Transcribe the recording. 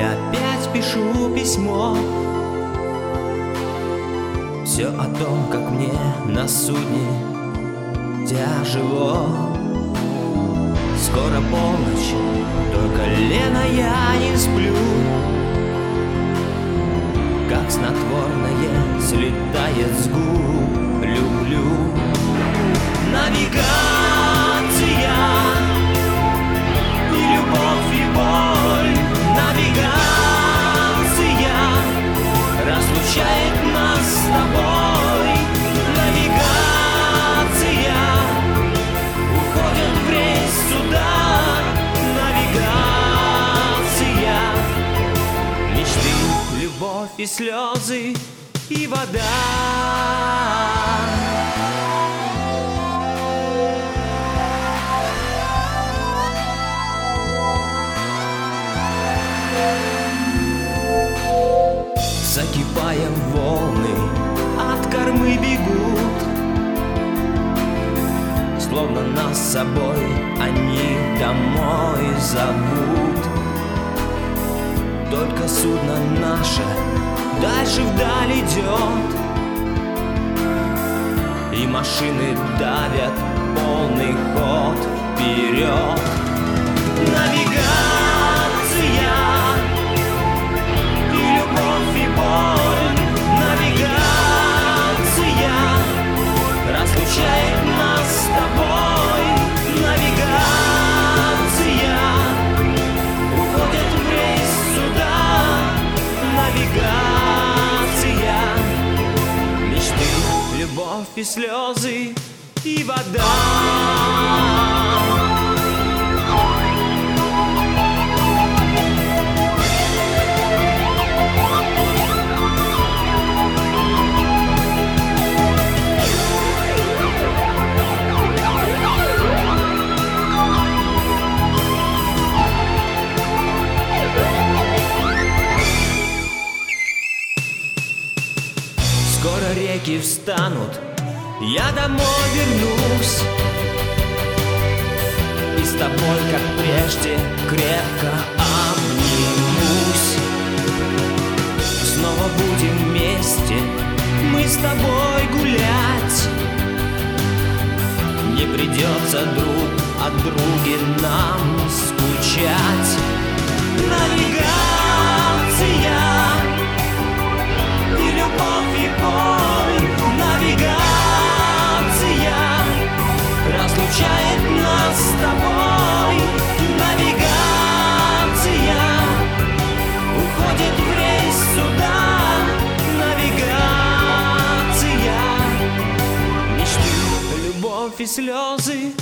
опять пишу письмо. Все о том, как мне на судне тяжело. Скоро полночь, только Лена, я не сплю. Как снотворное слетает с губ, люблю. Навигация и любовь, и боль. Навигация разлучает нас с тобой. Навигация уходит в рейс суда. Навигация мечты, любовь и слезы, и вода. Закипая волны, от кормы бегут, словно нас с собой они домой зовут. Только судно наше дальше вдаль идет, и машины давят полный ход вперед. Навигация и любовь, и боль. Навигация разлучает нас с тобой. Навигация уходит в рейс суда. Навигация мечты, любовь и слезы, и вода. Скоро реки встанут, я домой вернусь, и с тобой, как прежде, крепко обнимусь. Снова будем вместе, мы с тобой гулять. Не придется друг от друга нам скучать. Навигация и любовь, и боль. Навигация разлучает нас с тобой. Навигация уходит в рейс суда. Навигация мечты, любовь и слезы,